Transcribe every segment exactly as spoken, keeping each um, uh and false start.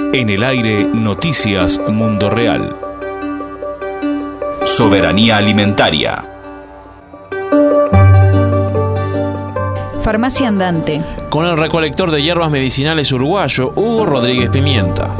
En el aire, Noticias Mundo Real. Soberanía alimentaria. Farmacia andante. Con el recolector de hierbas medicinales uruguayo, Hugo Rodríguez Pimienta.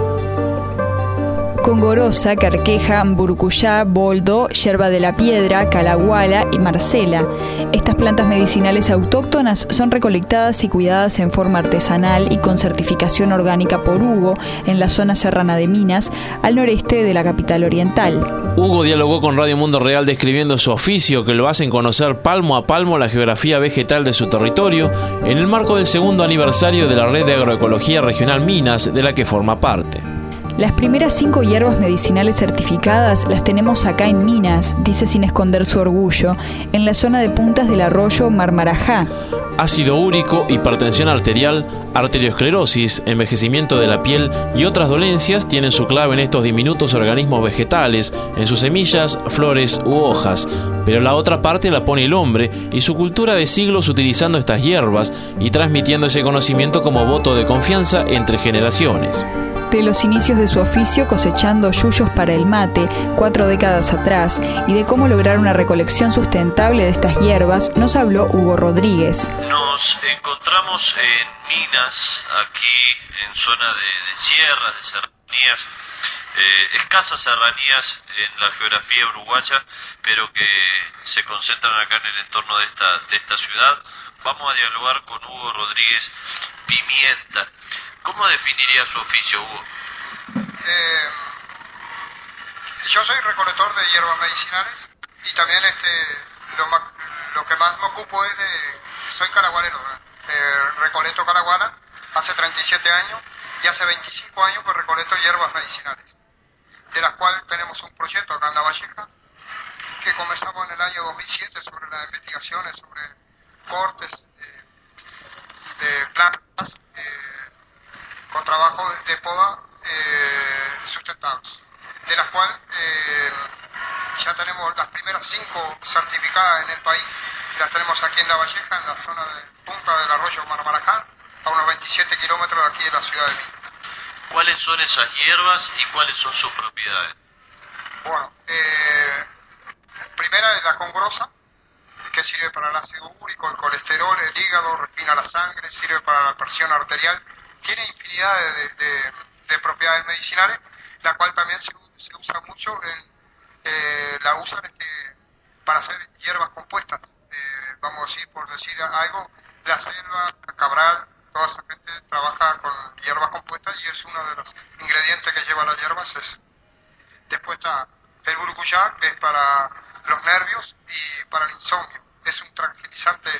Con gorosa, carqueja, burucuyá, boldo, yerba de la piedra, calaguala y marcela. Estas plantas medicinales autóctonas son recolectadas y cuidadas en forma artesanal y con certificación orgánica por Hugo en la zona serrana de Minas, al noreste de la capital oriental. Hugo dialogó con Radio Mundo Real describiendo su oficio, que lo hacen conocer palmo a palmo la geografía vegetal de su territorio, en el marco del segundo aniversario de la Red de Agroecología Regional Minas, de la que forma parte. Las primeras cinco hierbas medicinales certificadas las tenemos acá en Minas, dice sin esconder su orgullo, en la zona de puntas del arroyo Marmarajá. Ácido úrico, hipertensión arterial, arteriosclerosis, envejecimiento de la piel y otras dolencias tienen su clave en estos diminutos organismos vegetales, en sus semillas, flores u hojas. Pero la otra parte la pone el hombre y su cultura de siglos utilizando estas hierbas y transmitiendo ese conocimiento como voto de confianza entre generaciones. De los inicios de su oficio cosechando yuyos para el mate, cuatro décadas atrás, y de cómo lograr una recolección sustentable de estas hierbas, nos habló Hugo Rodríguez. Nos encontramos en Minas, aquí en zona de, de sierras, de serranías, eh, escasas serranías en la geografía uruguaya, pero que se concentran acá en el entorno de esta, de esta ciudad. Vamos a dialogar con Hugo Rodríguez Pimienta. ¿Cómo definiría su oficio, Hugo? Eh, yo soy recolector de hierbas medicinales y también este lo, lo que más me ocupo es de... Soy calagualero, eh, recolecto calaguala hace treinta y siete años y hace veinticinco años que recolecto hierbas medicinales, de las cuales tenemos un proyecto acá en La Valleja que comenzamos en el año dos mil siete sobre las investigaciones sobre cortes de, de plantas eh, con trabajo de, de poda eh, sustentables, de las cuales eh, ya tenemos las primeras cinco certificadas en el país, las tenemos aquí en La Valleja, en la zona de punta del arroyo Marmarajá, a unos veintisiete kilómetros de aquí de la ciudad de Minas. ¿Cuáles son esas hierbas y cuáles son sus propiedades? Bueno, eh, primera es la congrosa, que sirve para el ácido úrico, el colesterol, el hígado, refina la sangre, sirve para la presión arterial. Tiene infinidad de, de, de propiedades medicinales, la cual también se, se usa mucho, en, eh, la usan este, para hacer hierbas compuestas. Eh, vamos a decir, por decir algo, la selva, cabral, toda esa gente trabaja con hierbas compuestas y es uno de los ingredientes que lleva las hierbas. Es. Después está el burucuyá, que es para los nervios y para el insomnio. Es un tranquilizante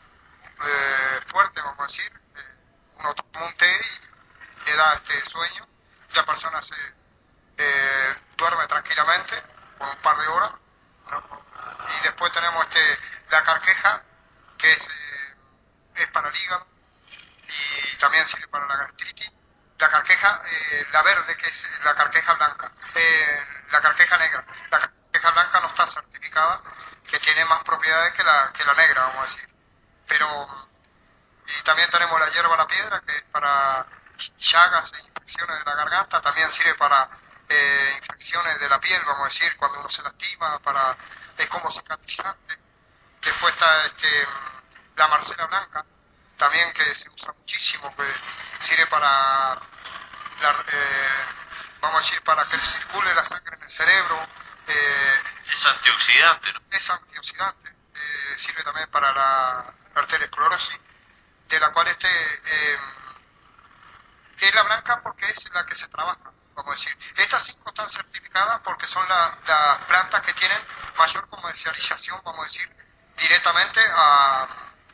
eh, fuerte, vamos a decir. Uno toma un té y le da este sueño y la persona se eh, duerme tranquilamente por un par de horas, ¿no? Y después tenemos este la carqueja, que es, eh, es para el hígado y también sirve para la gastritis. La carqueja, eh, la verde, que es la carqueja blanca, eh, la carqueja negra. La carqueja blanca no está certificada, que tiene más propiedades que la, que la negra, vamos a decir. Pero... Y también tenemos la hierba la piedra, que es para llagas e infecciones de la garganta. También sirve para eh, infecciones de la piel, vamos a decir, cuando uno se lastima, para es como cicatrizante. Después está este, la marcela blanca, también que se usa muchísimo, que sirve para, la, eh, vamos a decir, para que circule la sangre en el cerebro. Eh, es antioxidante, ¿no? Es antioxidante, eh, sirve también para la arteriosclerosis, de la cual este eh, es la blanca porque es la que se trabaja, vamos a decir. Estas cinco están certificadas porque son las la plantas que tienen mayor comercialización, vamos a decir, directamente a,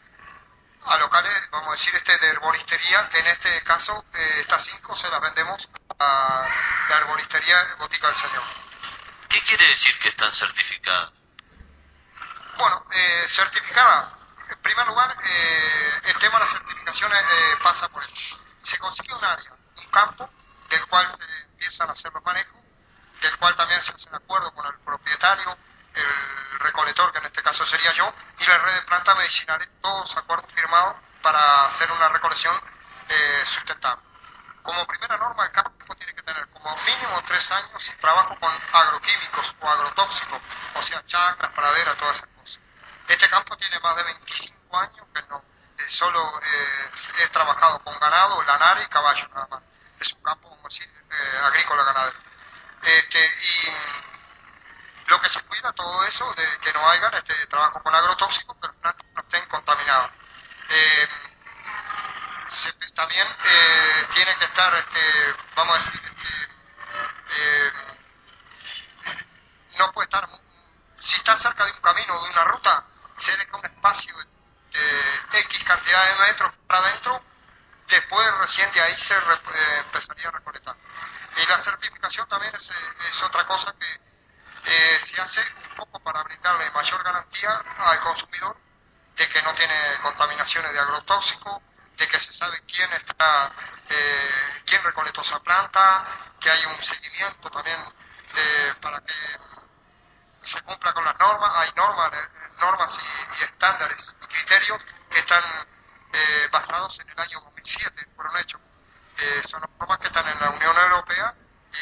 a locales, vamos a decir, este de herboristería, que en este caso eh, estas cinco se las vendemos a la herboristería Botica del Señor. ¿Qué quiere decir que están certificadas? Bueno, eh, certificada. En primer lugar, eh, el tema de las certificaciones eh, pasa por esto. Se consigue un área, un campo, del cual se empiezan a hacer los manejos, del cual también se hace un acuerdo con el propietario, el recolector, que en este caso sería yo, y la red de plantas medicinales, todos acuerdos firmados para hacer una recolección eh, sustentable. Como primera norma, el campo tiene que tener como mínimo tres años sin trabajo con agroquímicos o agrotóxicos, o sea, chacras, praderas, todas esas cosas. Este campo tiene más de veinticinco años que no, eh, solo eh, he trabajado con ganado, lanar y caballo nada más. Es un campo, como decir, eh, agrícola ganadero. Este, y lo que se cuida todo eso de que no haya este trabajo con agrotóxicos, que las plantas no estén contaminadas. Eh, se, también eh, tiene que estar, este, vamos a decir, este, eh, no puede estar, si está cerca de un camino o de una ruta, se deja un espacio de X cantidad de metros para adentro, después recién de ahí se re, eh, empezaría a recolectar. Y la certificación también es, es otra cosa que eh, se hace un poco para brindarle mayor garantía al consumidor de que no tiene contaminaciones de agrotóxicos, de que se sabe quién está, eh, quién recolectó esa planta, que hay un seguimiento también de, para que se cumpla con las normas. Hay normas, normas y, y estándares y criterios que están eh, basados en el año dos mil siete, fueron hechos. Eh, son normas que están en la Unión Europea y,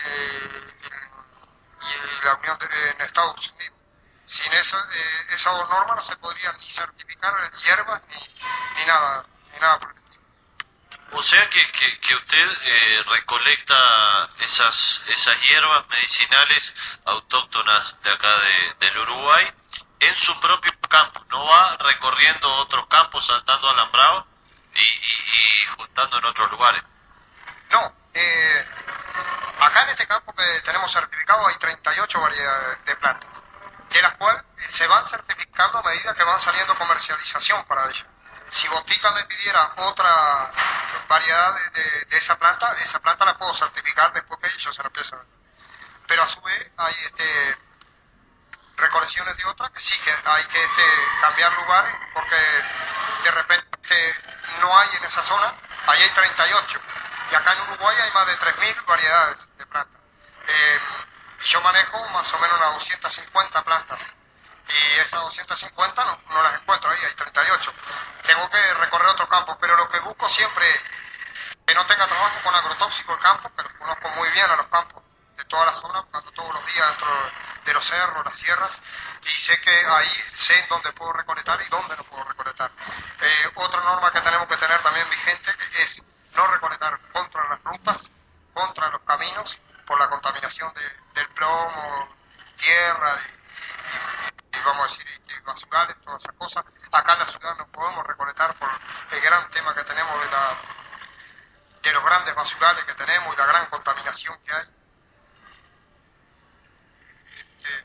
y, y la Unión de, en Estados Unidos. Sin esa, eh, esas dos normas no se podrían ni certificar hierbas ni, ni nada, ni nada por el estilo. O sea que, que, que usted eh, recolecta esas esas hierbas medicinales autóctonas de acá de, del Uruguay en su propio campo, no va recorriendo otros campos, saltando alambrado y, y, y juntando en otros lugares. No, eh, acá en este campo que tenemos certificado hay treinta y ocho variedades de plantas, de las cuales se van certificando a medida que van saliendo comercialización para ellas. Si Botica me pidiera otra variedad de, de, de esa planta, esa planta la puedo certificar después que ellos se la empiezan a vender. Pero a su vez hay este, recolecciones de otras que sí que hay que este, cambiar lugares porque de repente no hay en esa zona, ahí hay treinta y ocho. Y acá en Uruguay hay más de tres mil variedades de plantas. Eh, yo manejo más o menos unas doscientas cincuenta plantas. Y esas doscientas cincuenta no, no las encuentro ahí, hay treinta y ocho. Tengo que recorrer otro campo, pero lo que busco siempre es que no tenga trabajo con agrotóxico el campo, que los conozco muy bien a los campos de toda la zona, ando todos los días dentro de los cerros, las sierras, y sé que ahí sé dónde puedo recolectar y dónde no puedo recolectar. Eh, otra norma que tenemos que tener también vigente es no recolectar contra las rutas, contra los caminos, por la contaminación de, del plomo, tierra y, y, y vamos a decir, y basurales, todas esas cosas. Acá en la ciudad no podemos recolectar por el gran tema que tenemos de, la, de los grandes basurales que tenemos y la gran contaminación que hay. Este,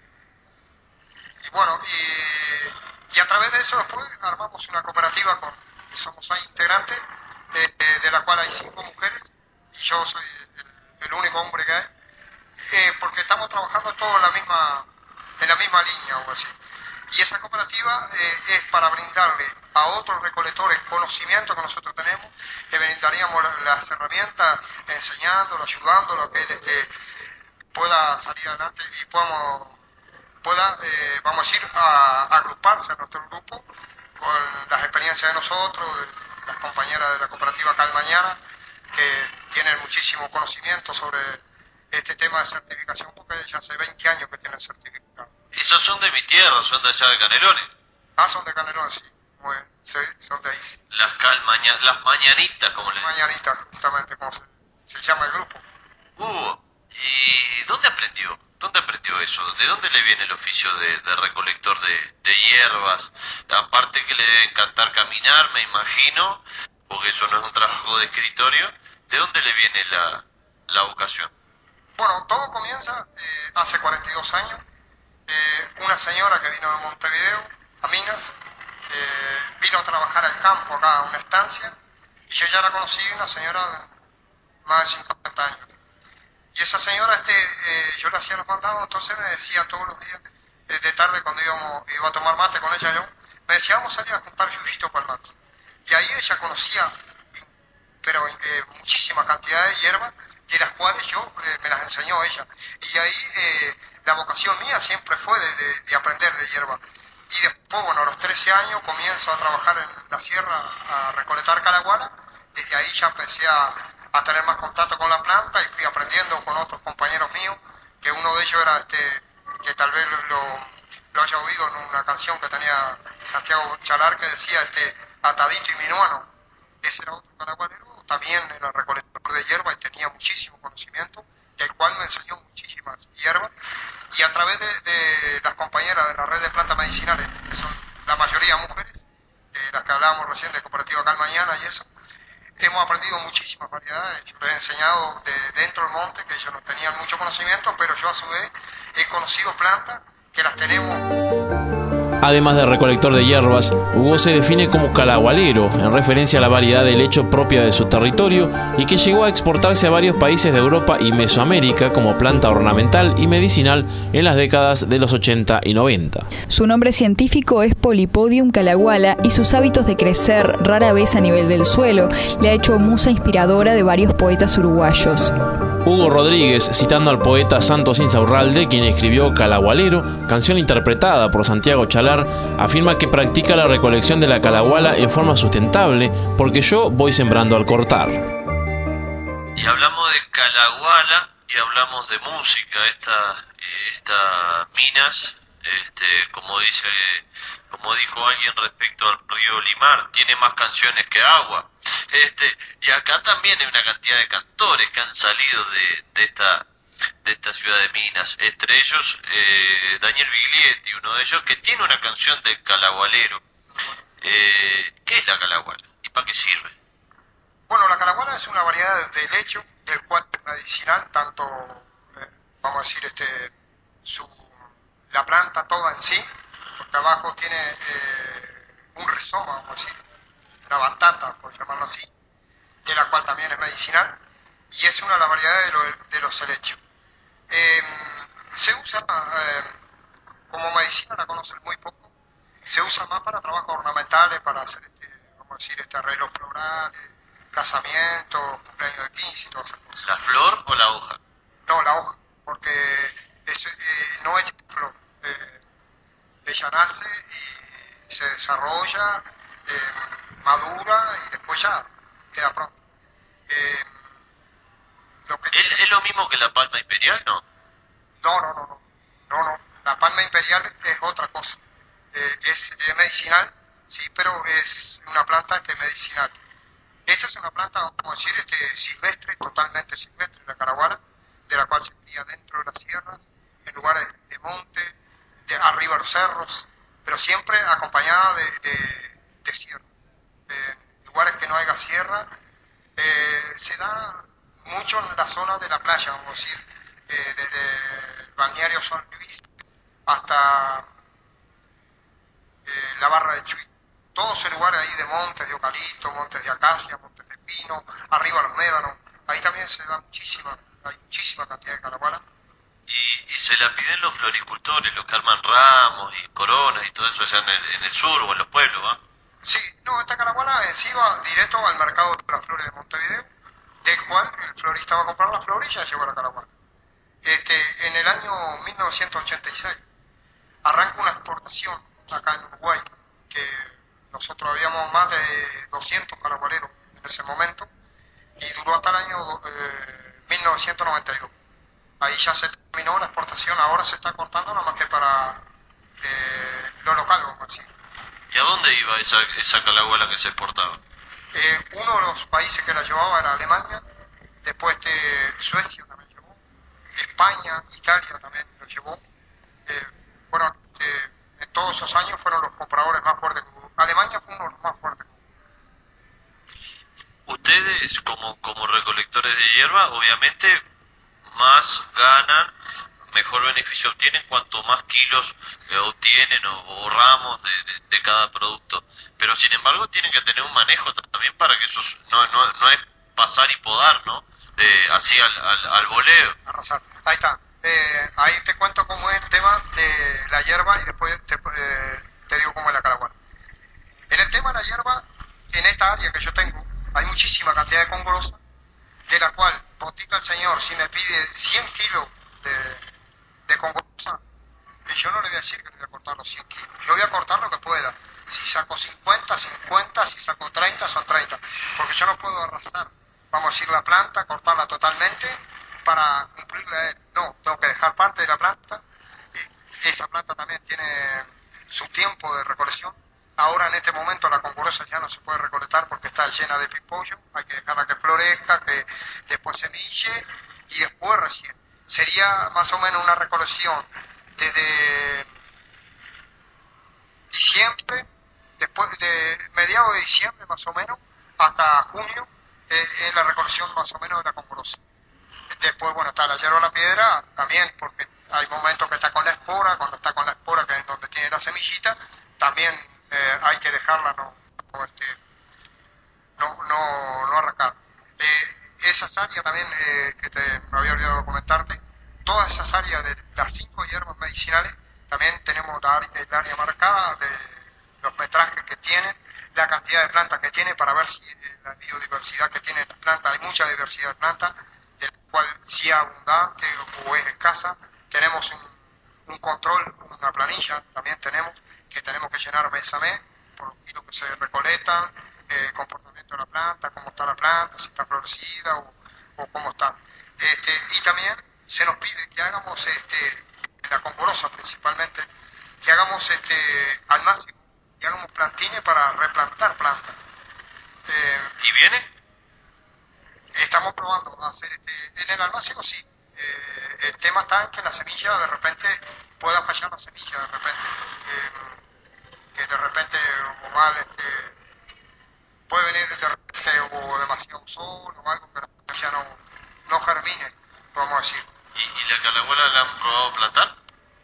y bueno, y, y a través de eso después armamos una cooperativa con, somos seis integrantes, eh, eh, de la cual hay cinco mujeres y yo soy el, el único hombre que hay, eh, porque estamos trabajando todos en la misma, en la misma línea, o así. Y esa cooperativa eh, es para brindarle a otros recolectores conocimiento que nosotros tenemos, le brindaríamos las herramientas, enseñándolo, ayudándolo a que él este, pueda salir adelante y podamos, pueda, eh, vamos a decir, a, a agruparse a nuestro grupo con las experiencias de nosotros, de las compañeras de la cooperativa Cal Mañana, que tienen muchísimo conocimiento sobre este tema de certificación, porque ya hace veinte años que tienen certificado. Esos son de mi tierra, son de allá de Canelones. Ah, son de Canelones, sí. Muy bien. Sí, son de ahí, sí. Las cal maña, las mañanitas, como le dicen. Mañanitas, justamente, como se, se llama el grupo. Hugo, ¿y dónde aprendió? ¿Dónde aprendió eso? ¿De dónde le viene el oficio de, de recolector de, de hierbas? Aparte que le debe encantar caminar, me imagino, porque eso no es un trabajo de escritorio. ¿De dónde le viene la, la vocación? Bueno, todo comienza eh, hace cuarenta y dos años. Eh, una señora que vino de Montevideo a Minas, eh, vino a trabajar al campo acá a una estancia, y yo ya la conocí, una señora de más de cincuenta años. Y esa señora, este, eh, yo le hacía los mandados, entonces me decía todos los días, eh, de tarde cuando íbamos, iba a tomar mate con ella yo, me decía, vamos a salir a juntar yuyito para el mate. Y ahí ella conocía, pero eh, muchísima cantidad de hierbas, de las cuales yo eh, me las enseñó ella. Y ahí eh, la vocación mía siempre fue de, de, de aprender de hierba. Y después, bueno, a los trece años comienzo a trabajar en la sierra, a recolectar calaguana. Desde ahí ya empecé a, a tener más contacto con la planta y fui aprendiendo con otros compañeros míos, que uno de ellos era este, que tal vez lo, lo, lo haya oído en una canción que tenía Santiago Chalar, que decía este, atadito y minuano. Ese era otro calagualero, también era recolector de hierba y tenía muchísimo conocimiento, el cual me enseñó muchísimas hierbas, y a través de, de las compañeras de la red de plantas medicinales, que son la mayoría mujeres, eh, las que hablábamos recién de Cooperativa Calmañana y eso, hemos aprendido muchísimas variedades. Yo les he enseñado de dentro del monte, que ellos no tenían mucho conocimiento, pero yo a su vez he conocido plantas que las tenemos. Además de recolector de hierbas, Hugo se define como calagualero, en referencia a la variedad de lecho propia de su territorio y que llegó a exportarse a varios países de Europa y Mesoamérica como planta ornamental y medicinal en las décadas de los ochenta y noventa. Su nombre científico es Polypodium calaguala y sus hábitos de crecer rara vez a nivel del suelo le ha hecho musa inspiradora de varios poetas uruguayos. Hugo Rodríguez, citando al poeta Santos Insaurralde, quien escribió Calagualero, canción interpretada por Santiago Chalar, afirma que practica la recolección de la calaguala en forma sustentable porque yo voy sembrando al cortar. Y hablamos de calaguala y hablamos de música, esta, esta Minas, este, como dice, como dijo alguien respecto al río Limar, tiene más canciones que agua. Este, y acá también hay una cantidad de cantores que han salido de, de esta de esta ciudad de Minas, entre ellos eh, Daniel Biglietti, uno de ellos que tiene una canción de calagualero. Eh, ¿Qué es la calaguala y para qué sirve? Bueno, la calaguala es una variedad de lecho del cual es medicinal, tanto, eh, vamos a decir, este, su, la planta toda en sí, porque abajo tiene eh, un rizoma, vamos a decir, una batata, por llamarlo así, de la cual también es medicinal, y es una de las variedades de, lo, de los helechos. Eh, se usa eh, como medicina, la conocen muy poco, se usa más para trabajos ornamentales, para hacer, este, vamos a decir, este arreglos florales, casamientos, cumpleaños de quince y todas esas cosas. ¿La flor o la hoja? No, la hoja, porque es, eh, no es flor. Eh, ella nace y se desarrolla, eh, madura y después ya queda pronta. Eh, lo que ¿Es, ¿Es lo mismo que la palma imperial, no? No, no, no, no, no, no. La palma imperial es otra cosa. Eh, es, es medicinal, sí, pero es una planta que es medicinal. Esta es una planta, vamos a decir, este, silvestre, totalmente silvestre, la calaguala, de la cual se cría dentro de las sierras, en lugares de monte, de arriba de los cerros, pero siempre acompañada de, de, de sierra. Eh, en lugares que no haya sierra, eh, se da mucho en la zona de la playa, vamos a decir, eh, desde el balneario San Luis hasta eh, la barra de Chuy. Todos esos lugares ahí de montes de eucalipto, montes de acacia, montes de pino, arriba los médanos, ahí también se da muchísima, hay muchísima cantidad de calaguala. Y, y se la piden los floricultores, los que arman ramos y coronas y todo eso allá en el, en el sur o en los pueblos, ¿va? Sí, no, esta calaguala en sí va directo al mercado de las flores de Montevideo, del cual el florista va a comprar la flor y ya lleva la calaguala. Este, en el año mil novecientos ochenta y seis arranca una exportación acá en Uruguay, que nosotros habíamos más de doscientos calagualeros en ese momento, y duró hasta el año eh, mil novecientos noventa y dos. Ahí ya se terminó la exportación, ahora se está cortando nada más que para eh, lo local, vamos a decir. ¿Y a dónde iba esa, esa calaguala que se exportaba? Eh, uno de los países que la llevaba era Alemania, después de Suecia también llevó, España, Italia también lo llevó. Eh, bueno, eh, en todos esos años fueron los compradores más fuertes. Alemania fue uno de los más fuertes. Ustedes, como, como recolectores de hierba, obviamente más ganan, mejor beneficio obtienen cuanto más kilos eh, obtienen o, o ramos de, de, de cada producto. Pero sin embargo tienen que tener un manejo también para que eso no, no, no es pasar y podar, ¿no? De, así al, al, al voleo. Arrasar. Ahí está. Eh, ahí te cuento cómo es el tema de la hierba y después te, eh, te digo cómo es la calaguala. En el tema de la hierba, en esta área que yo tengo, hay muchísima cantidad de congorosa, de la cual botica el señor, si me pide cien kilos de, de congorosa, y yo no le voy a decir que le voy a cortar los cien kilos, yo voy a cortar lo que pueda. Si saco cincuenta, cincuenta, si saco treinta, son treinta, porque yo no puedo arrasar vamos a decir, la planta, cortarla totalmente para cumplirla. No, tengo que dejar parte de la planta. Esa planta también tiene su tiempo de recolección. Ahora en este momento la congorosa ya no se puede recolectar porque está llena de pipollo, hay que dejarla que florezca, que después semille y después recién. Sería más o menos una recolección desde diciembre, después de mediados de diciembre más o menos, hasta junio, eh, es la recolección más o menos de la congorosa. Después, bueno, está la hierba a la piedra también, porque hay momentos que está con la espora, cuando está con la espora, que es donde tiene la semillita, también eh, hay que dejarla, no, no, este, no, no, no arrancar. Eh, esas áreas también, eh, que te, me había olvidado comentarte, todas esas áreas de las cinco hierbas medicinales, también tenemos la, el área marcada de los metrajes que tienen, la cantidad de plantas que tiene, para ver si eh, la biodiversidad que tiene las plantas, hay mucha diversidad de plantas, de la cual si es abundante o es escasa. Tenemos un, un control, una planilla también tenemos, que tenemos que llenar mes a mes, por los kilos que se recolectan, eh, el comportamiento de la planta, cómo está la planta, si está florecida o, o cómo está. Este, y también se nos pide que hagamos, este, en la congorosa principalmente, que hagamos este, al máximo, que hagamos plantines para replantar plantas. Eh, ¿Y viene? Estamos probando hacer este, en el almácigo sí. Eh, el tema está en que la semilla de repente pueda fallar la semilla de repente. Eh, que de repente o mal este, puede venir de repente o demasiado sol o algo que la semilla no, no germine, vamos a decir. ¿Y, y la calahuala la han probado plantar?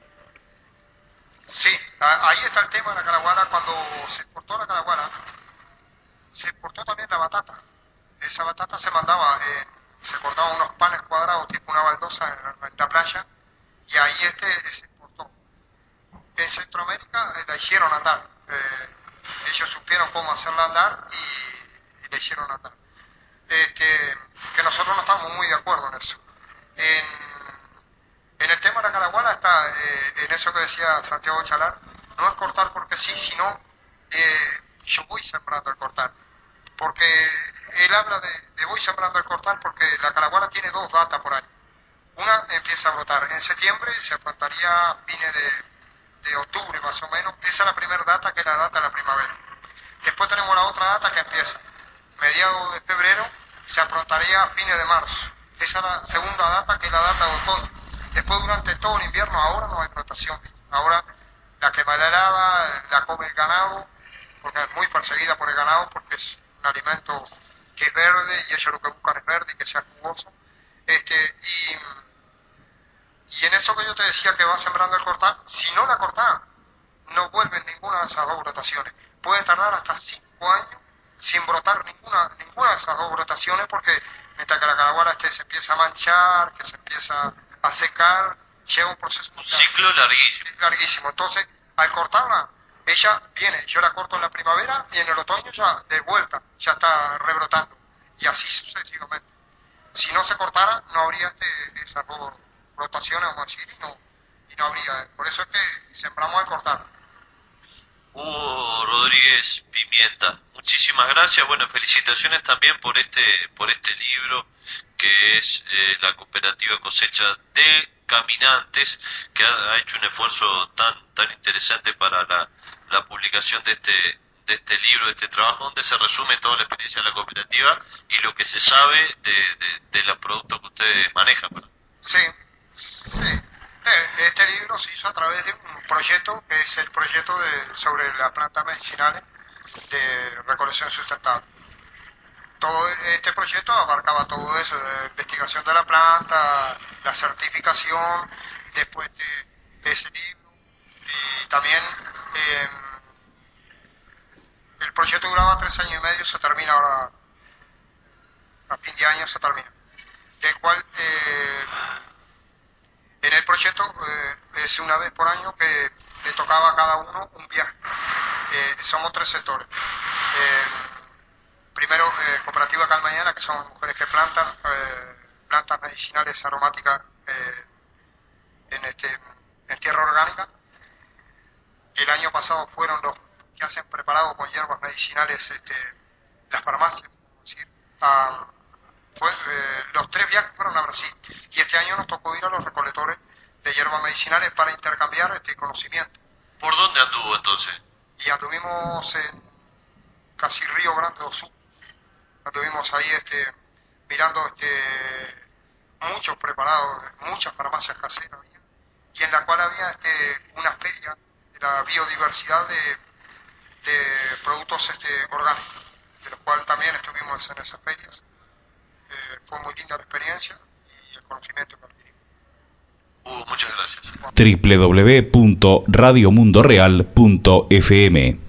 Sí, a, ahí está el tema de la calahuala. Cuando se exportó la calahuala, se exportó también la batata. Esa batata se mandaba, eh, se cortaban unos panes cuadrados tipo una baldosa en la, en la playa, y ahí este se exportó. En Centroamérica eh, la hicieron andar, eh, ellos supieron cómo hacerla andar y, y la hicieron andar. Este, que nosotros no estamos muy de acuerdo en eso. En, en el tema de la calahuala está, eh, en eso que decía Santiago Chalar, no es cortar porque sí, sino eh, yo voy sembrando al cortar. Porque él habla de, de voy sembrando al cortar porque la calahuala tiene dos datas por año. Una empieza a brotar en septiembre, se plantaría a fines de, de octubre más o menos. Esa es la primera data, que es la data de la primavera. Después tenemos la otra data que empieza mediados de febrero, se aprontaría a fines de marzo. Esa es la segunda data, que es la data de otoño. Después, durante todo el invierno, ahora no hay plantación. Ahora la quema la helada, la come el ganado, porque es muy perseguida por el ganado, porque es un alimento que es verde y ellos lo que buscan es verde y que sea jugoso. Este, y, y en eso que yo te decía que va sembrando el cortar, si no la cortás, no vuelven ninguna de esas dos brotaciones. Puede tardar hasta cinco años sin brotar ninguna, ninguna de esas dos brotaciones, porque mientras que la calahuala este se empieza a manchar, que se empieza a secar, lleva un proceso... Un ciclo larguísimo. Larguísimo. Entonces, al cortarla, ella viene, yo la corto en la primavera y en el otoño ya de vuelta, ya está rebrotando. Y así sucesivamente. Si no se cortara, no habría este, esas dos brotaciones, vamos a decir, y no, y no habría. Por eso es que sembramos al cortar. Hugo Rodríguez Pimienta, muchísimas gracias. Bueno, felicitaciones también por este por este libro que es eh, la Cooperativa Cosecha de Caminantes, que ha, ha hecho un esfuerzo tan tan interesante para la, la publicación de este de este libro, de este trabajo, donde se resume toda la experiencia de la cooperativa y lo que se sabe de, de, de los productos que ustedes manejan. Sí, sí. Este libro se hizo a través de un proyecto que es el proyecto de, sobre las plantas medicinales de recolección sustentable. Todo este proyecto abarcaba todo eso, de investigación de la planta, la certificación, después de ese libro, y también eh, el proyecto duraba tres años y medio, se termina ahora, a fin de año se termina, del cual eh, en el proyecto eh, es una vez por año que le tocaba a cada uno un viaje. Eh, somos tres sectores. Eh, primero, eh, Cooperativa Calmañana, que son mujeres que plantan eh, plantas medicinales aromáticas eh, en, este, en tierra orgánica. El año pasado fueron los que hacen preparado con hierbas medicinales este, las farmacias, es decir, a, fue, eh, los tres viajes fueron a Brasil. Y este año nos tocó ir a los recolectores de hierbas medicinales para intercambiar este conocimiento. ¿Por dónde anduvo entonces? Y anduvimos en casi Río Grande do Sul. Anduvimos ahí este, mirando este, muchos preparados, muchas farmacias caseras había, y en la cual había este, una feria de la biodiversidad de, de productos este, orgánicos, de los cuales también estuvimos en esas ferias. Eh, fue muy linda la experiencia y el conocimiento que adquirimos. Hugo, muchas gracias. doble u doble u doble u punto radio mundo real punto f m